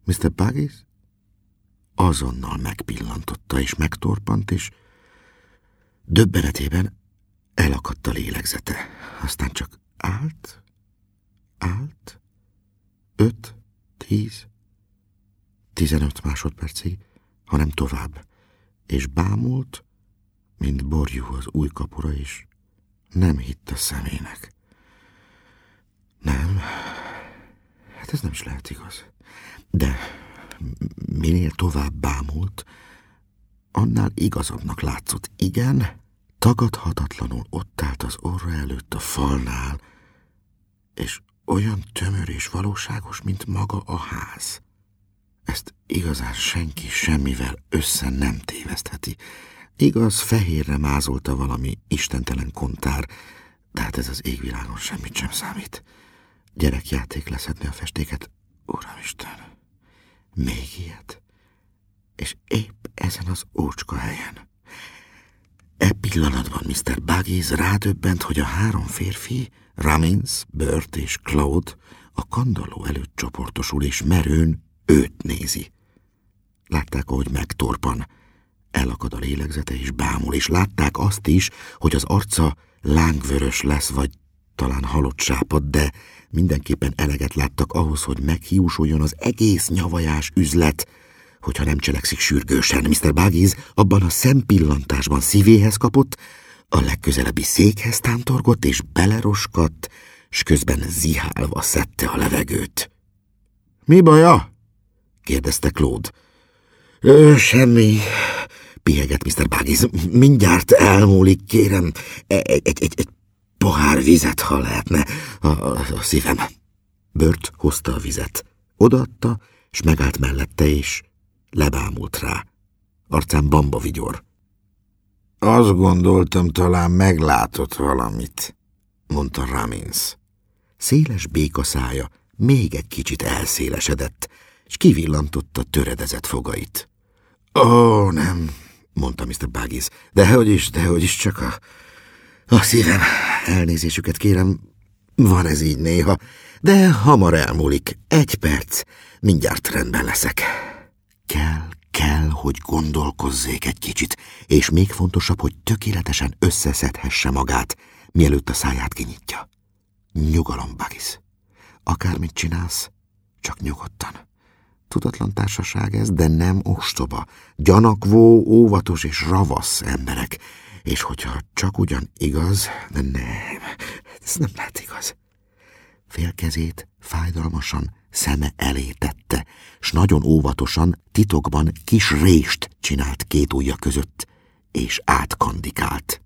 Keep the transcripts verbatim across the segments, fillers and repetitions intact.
miszter Buggins azonnal megpillantotta, és megtorpant, és döbbenetében elakadt a lélegzete. Aztán csak állt, állt, öt, tíz, tizenöt másodpercig, hanem tovább, és bámult, mint borjú az új kapura, és nem hitt a szemének. Nem, hát ez nem is lehet igaz. De minél tovább bámult, annál igazabbnak látszott. Igen, tagadhatatlanul ott állt az orra előtt a falnál, és olyan tömör és valóságos, mint maga a ház. Ezt igazán senki semmivel össze nem tévesztheti. Igaz, fehérre mázolta valami istentelen kontár, de hát ez az égvilágon semmit sem számít. Gyerekjáték leszedni a festéket, Uramisten, még ilyet, és épp ezen az ócska helyen. E pillanatban miszter Buggins rádöbbent, hogy a három férfi, Ramins, Burt és Claude a kandalló előtt csoportosul, és merőn őt nézi. Látták, ahogy megtorpan, elakad a lélegzete és bámul, és látták azt is, hogy az arca lángvörös lesz, vagy talán halott sápad, de mindenképpen eleget láttak ahhoz, hogy meghiúsuljon az egész nyavajás üzlet, hogyha nem cselekszik sürgősen. miszter Buggins abban a szempillantásban szívéhez kapott, a legközelebbi székhez tántorgott, és beleroskadt, s közben zihálva szedte a levegőt. – Mi baja? – kérdezte Claude. – Semmi – pihegett miszter Buggins. – Mindjárt elmúlik, kérem, egy, egy, egy, egy pohár vizet, ha lehetne, a, a, a szívem. Burt hozta a vizet. Odaadta, s megállt mellette, és lebámult rá. Arcán bamba vigyor. – Azt gondoltam, talán meglátott valamit, mondta Ramins. Széles béka szája még egy kicsit elszélesedett, és kivillantotta töredezett fogait. – Ó, nem, mondta miszter Buggins, dehogy is, dehogy is, csak a, a szívem. Elnézésüket kérem, van ez így néha, de hamar elmúlik. Egy perc, mindjárt rendben leszek. Kell, kell, hogy gondolkozzék egy kicsit, és még fontosabb, hogy tökéletesen összeszedhesse magát, mielőtt a száját kinyitja. Nyugalom, Buggins. Akármit csinálsz, csak nyugodtan. Tudatlan társaság ez, de nem ostoba. Gyanakvó, óvatos és ravasz emberek. És hogyha csak ugyan igaz, de nem, ez nem lehet igaz. Félkezét fájdalmasan szeme elé tette, s nagyon óvatosan, titokban kis rést csinált két ujja között, és átkandikált.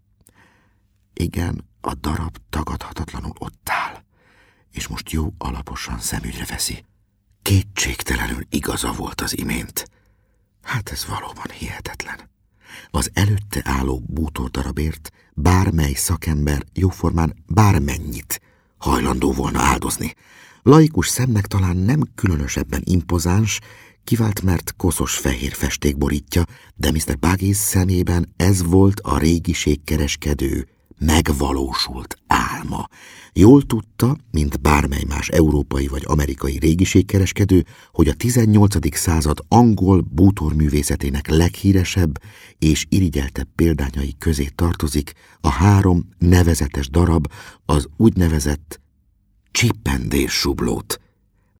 Igen, a darab tagadhatatlanul ott áll, és most jó alaposan szemügyre veszi. Kétségtelenül igaza volt az imént. Hát ez valóban hihetetlen. Az előtte álló bútordarabért bármely szakember jóformán bármennyit hajlandó volna áldozni. Laikus szemnek talán nem különösebben impozáns, kivált, mert koszos fehér festék borítja, de miszter Buggins szemében ez volt a régiségkereskedő megvalósult álma. Jól tudta, mint bármely más európai vagy amerikai régiségkereskedő, hogy a tizennyolcadik század angol bútorművészetének leghíresebb és irigyeltebb példányai közé tartozik a három nevezetes darab, az úgynevezett csippendés sublót.